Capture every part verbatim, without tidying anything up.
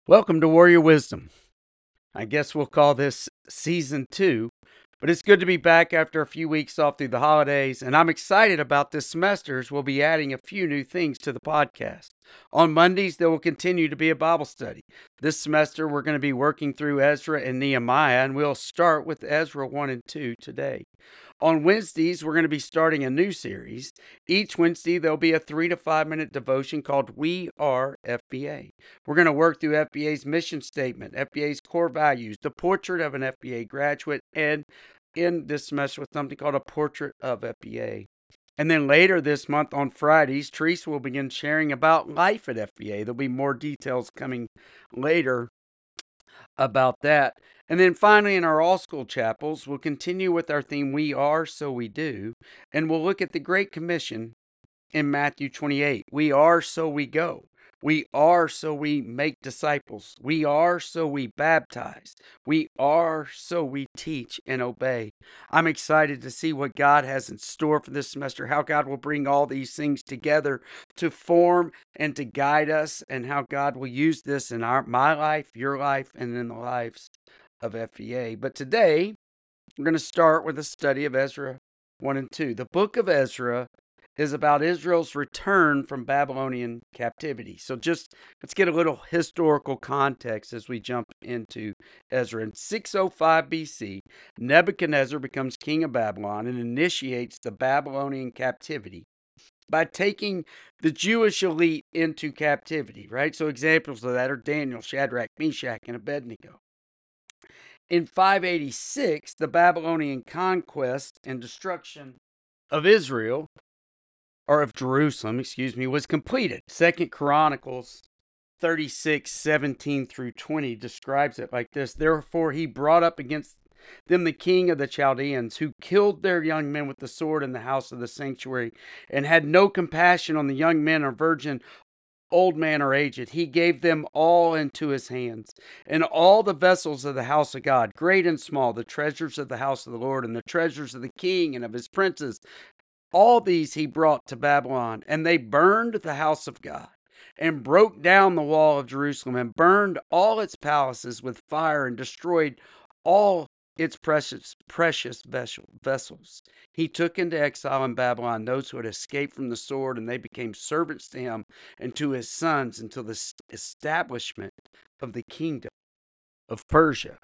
Welcome to Warrior Wisdom. I guess we'll call this season two, but it's good to be back after a few weeks off through the holidays, and I'm excited about this semester as we'll be adding a few new things to the podcast. On Mondays, there will continue to be a Bible study. This semester, we're going to be working through Ezra and Nehemiah, and we'll start with Ezra one and two today. On Wednesdays, we're going to be starting a new series. Each Wednesday, there'll be a three to five minute devotion called We Are F B A. We're going to work through F B A's mission statement, F B A's core values, the portrait of an F B A graduate, and in this semester with something called a portrait of F B A. And then later this month on Fridays, Teresa will begin sharing about life at F B A. There'll be more details coming later about that. And then finally, in our all school chapels, we'll continue with our theme, We Are, So We Do, and we'll look at the Great Commission in Matthew twenty-eight. We are, so we go. We are, so we make disciples. We are, so we baptize. We are, so we teach and obey. I'm excited to see what God has in store for this semester, how God will bring all these things together to form and to guide us, and how God will use this in our my life, your life, and in the lives of F B A. But today, we're going to start with a study of Ezra one and two. The book of Ezra is about Israel's return from Babylonian captivity. So just let's get a little historical context as we jump into Ezra. In six oh five B C, Nebuchadnezzar becomes king of Babylon and initiates the Babylonian captivity by taking the Jewish elite into captivity, right? So examples of that are Daniel, Shadrach, Meshach, and Abednego. In five eighty-six, the Babylonian conquest and destruction of Israel or of Jerusalem, excuse me, was completed. Second Chronicles thirty-six, seventeen through twenty describes it like this. Therefore he brought up against them the king of the Chaldeans, who killed their young men with the sword in the house of the sanctuary, and had no compassion on the young men or virgin, old man or aged. He gave them all into his hands, and all the vessels of the house of God, great and small, the treasures of the house of the Lord, and the treasures of the king and of his princes, all these he brought to Babylon, and they burned the house of God, and broke down the wall of Jerusalem, and burned all its palaces with fire, and destroyed all its precious precious vessels. He took into exile in Babylon those who had escaped from the sword, and they became servants to him and to his sons until the establishment of the kingdom of Persia.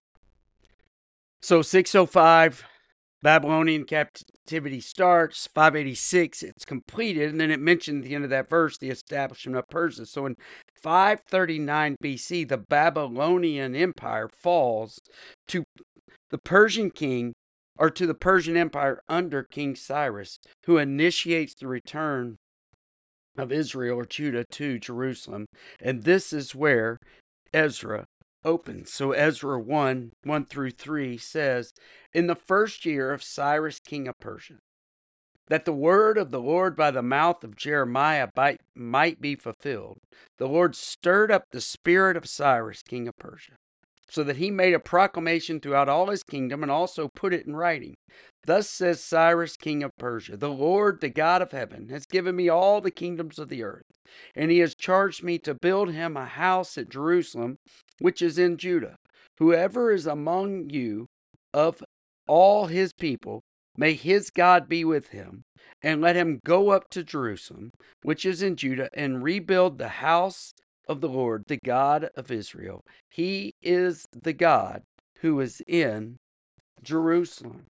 So six oh five, Babylonian captivity starts. five eighty-six, it's completed. And then it mentioned at the end of that verse the establishment of Persia. So in five thirty-nine B C, the Babylonian Empire falls to the Persian king, or to the Persian Empire under King Cyrus, who initiates the return of Israel or Judah to Jerusalem. And this is where Ezra opens. So Ezra one, one through three says, in the first year of Cyrus, king of Persia, that the word of the Lord by the mouth of Jeremiah might be fulfilled, the Lord stirred up the spirit of Cyrus, king of Persia, so that he made a proclamation throughout all his kingdom and also put it in writing. Thus says Cyrus, king of Persia, the Lord, the God of heaven, has given me all the kingdoms of the earth, and he has charged me to build him a house at Jerusalem, which is in Judah. Whoever is among you of all his people, may his God be with him, and let him go up to Jerusalem, which is in Judah, and rebuild the house of the Lord, the God of Israel. He is the God who is in Jerusalem.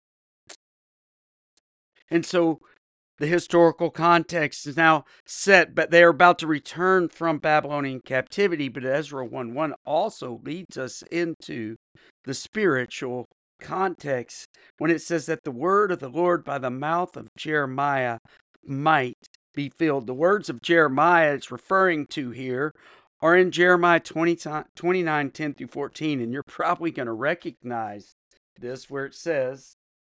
And so the historical context is now set, but they are about to return from Babylonian captivity. But Ezra one one also leads us into the spiritual context when it says that the word of the Lord by the mouth of Jeremiah might be filled. The words of Jeremiah it's referring to here are in Jeremiah twenty, twenty-nine, ten through fourteen. And you're probably going to recognize this where it says,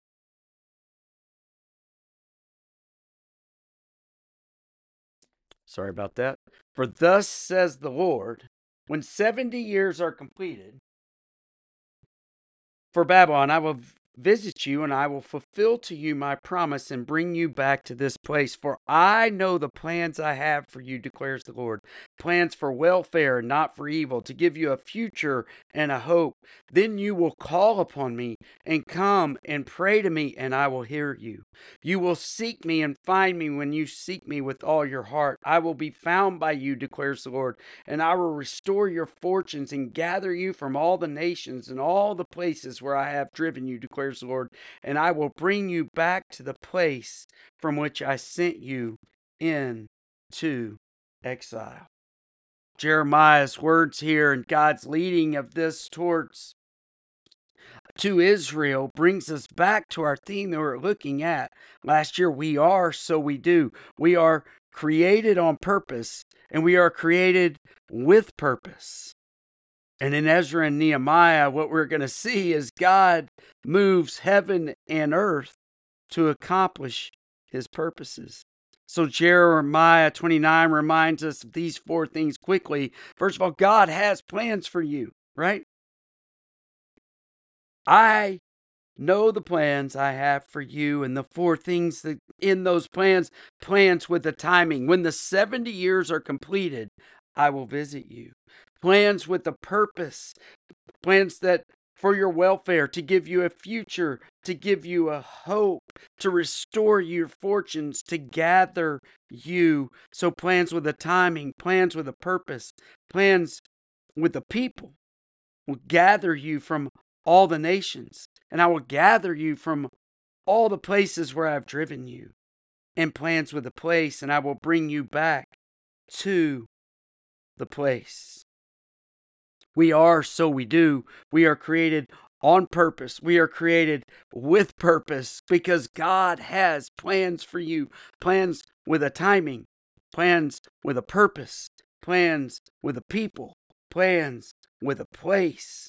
sorry about that. For thus says the Lord, when seventy years are completed for Babylon, I will visit you, and I will fulfill to you my promise and bring you back to this place. For I know the plans I have for you, declares the Lord. Plans for welfare and not for evil, to give you a future and a hope. Then you will call upon me and come and pray to me, and I will hear you. You will seek me and find me when you seek me with all your heart. I will be found by you, declares the Lord, and I will restore your fortunes and gather you from all the nations and all the places where I have driven you, declares the Lord, and I will bring you back to the place from which I sent you into exile. Jeremiah's words here and God's leading of this towards to Israel brings us back to our theme that we're looking at. Last year, we are, so we do. We are created on purpose, and we are created with purpose. And in Ezra and Nehemiah, what we're going to see is God moves heaven and earth to accomplish his purposes. So Jeremiah twenty-nine reminds us of these four things quickly. First of all, God has plans for you, right? I know the plans I have for you, and the four things that in those plans, plans with the timing. When the seventy years are completed, I will visit you. Plans with a purpose, plans that for your welfare, to give you a future, to give you a hope, to restore your fortunes, to gather you. So plans with a timing, plans with a purpose, plans with the people will gather you from all the nations, and I will gather you from all the places where I've driven you, and plans with a place, and I will bring you back to the place. We are, so we do. We are created on purpose. We are created with purpose because God has plans for you. Plans with a timing, plans with a purpose, plans with a people, plans with a place.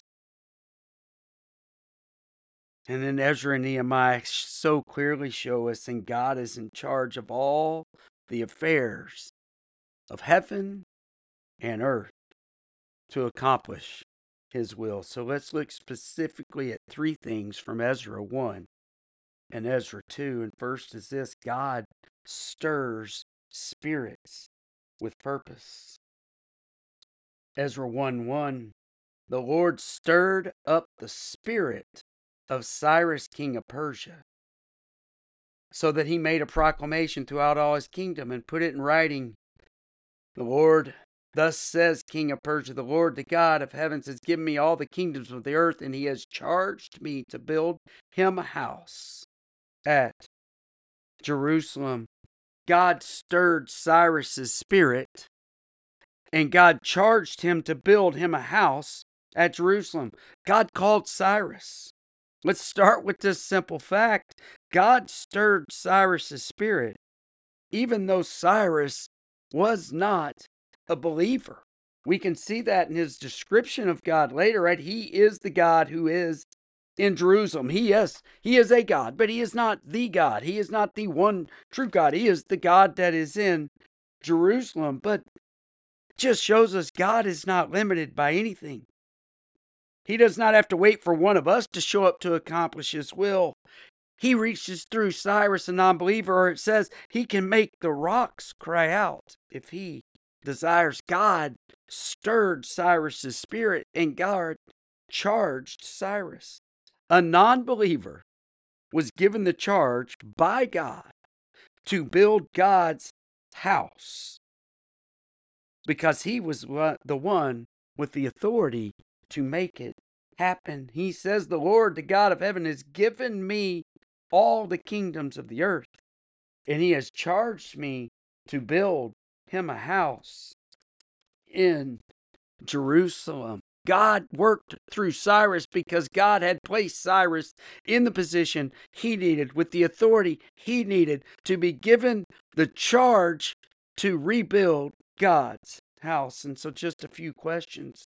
And then Ezra and Nehemiah so clearly show us that God is in charge of all the affairs of heaven and earth to accomplish his will. So let's look specifically at three things from Ezra one and Ezra two. And first is this: God stirs spirits with purpose. Ezra one one, the Lord stirred up the spirit of Cyrus, king of Persia, so that he made a proclamation throughout all his kingdom and put it in writing. The Lord, thus says King of Persia, the Lord, the God of heavens, has given me all the kingdoms of the earth, and he has charged me to build him a house at Jerusalem. God stirred Cyrus's spirit, and God charged him to build him a house at Jerusalem. God called Cyrus. Let's start with this simple fact. God stirred Cyrus's spirit, even though Cyrus was not a believer. We can see that in his description of God later, right? He is the God who is in Jerusalem. He is, he is a God, but he is not the God. He is not the one true God. He is the God that is in Jerusalem. But it just shows us God is not limited by anything. He does not have to wait for one of us to show up to accomplish his will. He reaches through Cyrus, a non-believer, or it says he can make the rocks cry out if he desires. God stirred Cyrus's spirit, and God charged Cyrus. A non-believer was given the charge by God to build God's house because he was the one with the authority to make it happen. He says, the Lord, the God of heaven, has given me all the kingdoms of the earth, and he has charged me to build him a house in Jerusalem. God worked through Cyrus because God had placed Cyrus in the position he needed, with the authority he needed to be given the charge to rebuild God's house. And so just a few questions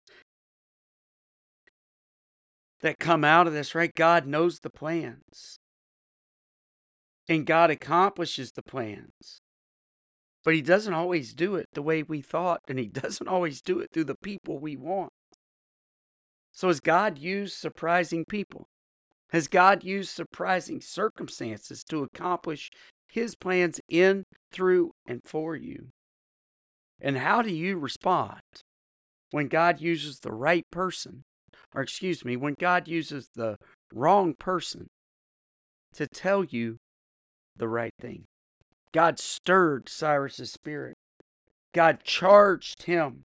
that come out of this, right? God knows the plans, and God accomplishes the plans, but he doesn't always do it the way we thought, and he doesn't always do it through the people we want. So has God used surprising people? Has God used surprising circumstances to accomplish His plans in, through, and for you? And how do you respond when God uses the right person, or excuse me, when God uses the wrong person to tell you the right thing? God stirred Cyrus's spirit. God charged him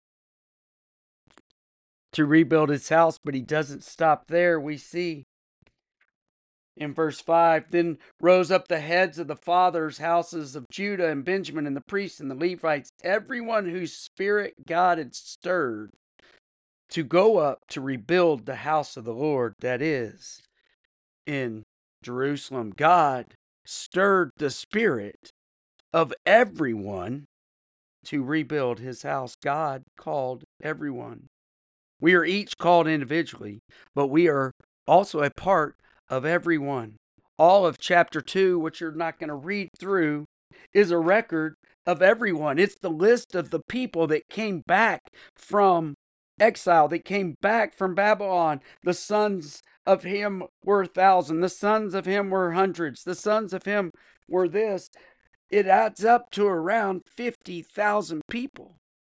to rebuild his house, but he doesn't stop there. We see in verse five, then rose up the heads of the fathers' houses of Judah and Benjamin and the priests and the Levites, everyone whose spirit God had stirred to go up to rebuild the house of the Lord, that is, in Jerusalem. God stirred the spirit of everyone to rebuild his house. God called everyone. We are each called individually, but we are also a part of everyone. All of chapter two, which you're not going to read through, is a record of everyone. It's the list of the people that came back from exile, that came back from Babylon. The sons of him were a thousand. The sons of him were hundreds. The sons of him were this. It adds up to around fifty thousand people.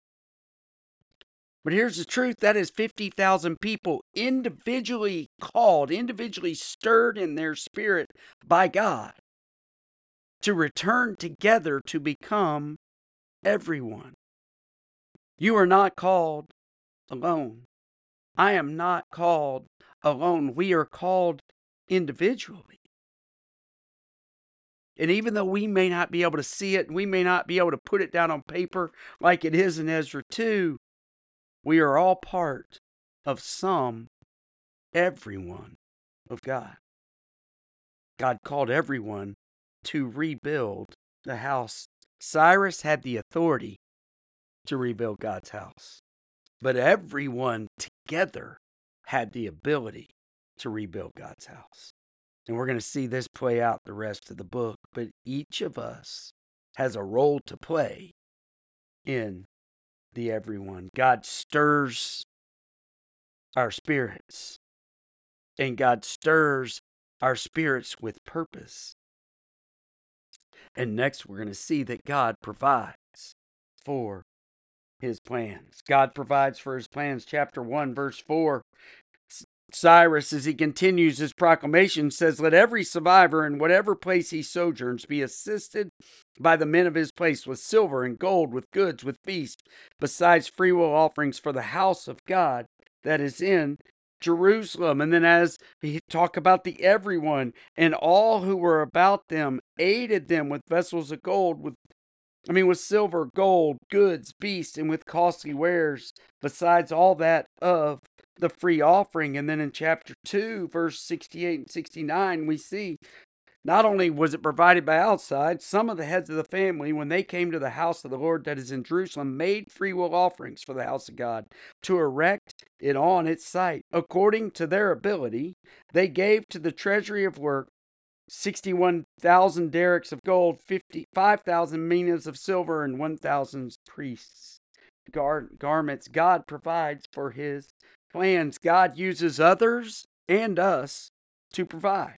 But here's the truth, that is fifty thousand people individually called, individually stirred in their spirit by God to return together to become everyone. You are not called alone. I am not called alone. We are called individually. And even though we may not be able to see it, we may not be able to put it down on paper like it is in Ezra two, we are all part of some, everyone of God. God called everyone to rebuild the house. Cyrus had the authority to rebuild God's house, but everyone together had the ability to rebuild God's house. And we're going to see this play out the rest of the book, but each of us has a role to play in the everyone. God stirs our spirits, and God stirs our spirits with purpose. And next, we're going to see that God provides for his plans. God provides for his plans. Chapter one, verse four. Cyrus, as he continues his proclamation, says, let every survivor in whatever place he sojourns be assisted by the men of his place with silver and gold, with goods, with feasts, besides freewill offerings for the house of God that is in Jerusalem. And then as he talk about the everyone, and all who were about them aided them with vessels of gold, with I mean, with silver, gold, goods, beasts, and with costly wares, besides all that of the free offering. And then in chapter two, verse sixty-eight and sixty-nine, we see not only was it provided by outside, some of the heads of the family, when they came to the house of the Lord that is in Jerusalem, made freewill offerings for the house of God to erect it on its site. According to their ability, they gave to the treasury of work sixty-one thousand derricks of gold, fifty-five thousand minas of silver, and one thousand priests' gar- garments. God provides for his plans. God uses others and us to provide.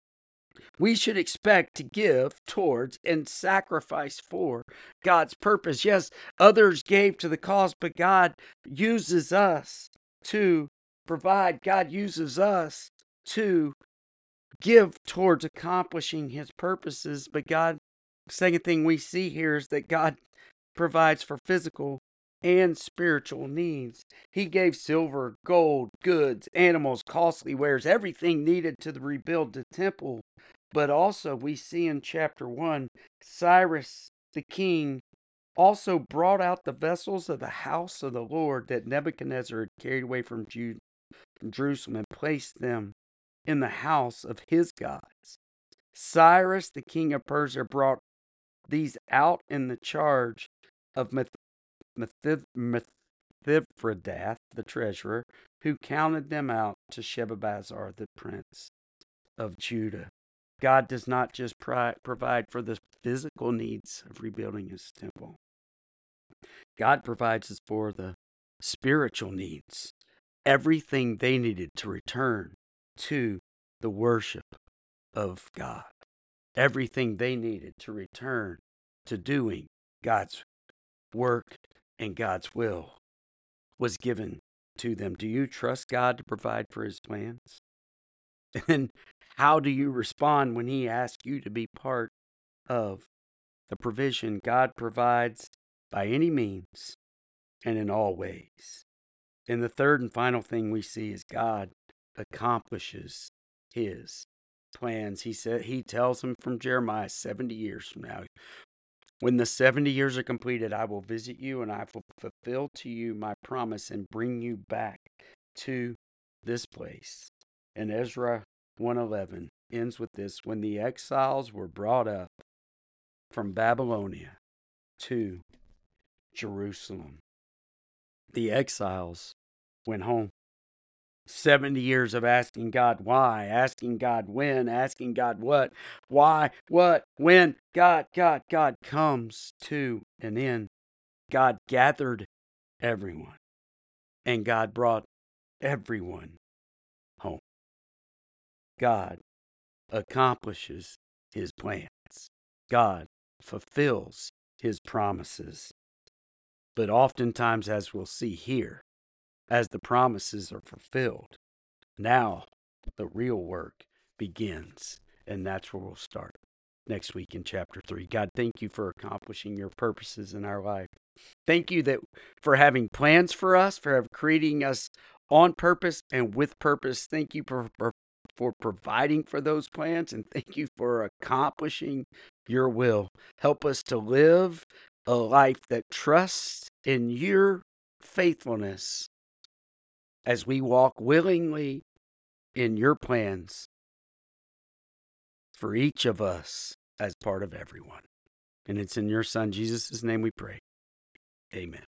We should expect to give towards and sacrifice for God's purpose. Yes, others gave to the cause, but God uses us to provide. God uses us to give towards accomplishing his purposes. But God, second thing we see here is that God provides for physical and spiritual needs. He gave silver, gold, goods, animals, costly wares, everything needed to rebuild the temple. But also we see in chapter one, Cyrus the king also brought out the vessels of the house of the Lord that Nebuchadnezzar had carried away from Jerusalem and placed them in the house of his gods. Cyrus, the king of Persia, brought these out in the charge of Mithridath, the treasurer, who counted them out to Shebazar, the prince of Judah. God does not just pri- provide for the physical needs of rebuilding his temple. God provides us for the spiritual needs, everything they needed to return to the worship of God. Everything they needed to return to doing God's work and God's will was given to them. Do you trust God to provide for his plans? And how do you respond when he asks you to be part of the provision God provides by any means and in all ways? And the third and final thing we see is God accomplishes his plans. He said, he tells them from Jeremiah seventy years from now, when the seventy years are completed, I will visit you and I will fulfill to you my promise and bring you back to this place. And Ezra one eleven ends with this: when the exiles were brought up from Babylonia to Jerusalem, the exiles went home. seventy years of asking God why, asking God when, asking God what, why, what, when. God, God, God comes to an end. God gathered everyone, and God brought everyone home. God accomplishes his plans. God fulfills his promises. But oftentimes, as we'll see here, as the promises are fulfilled, now the real work begins. And that's where we'll start next week in chapter three. God, thank you for accomplishing your purposes in our life. Thank you that for having plans for us, for creating us on purpose and with purpose. Thank you for, for, for providing for those plans, and thank you for accomplishing your will. Help us to live a life that trusts in your faithfulness as we walk willingly in your plans for each of us as part of everyone. And it's in your Son, Jesus' name we pray. Amen.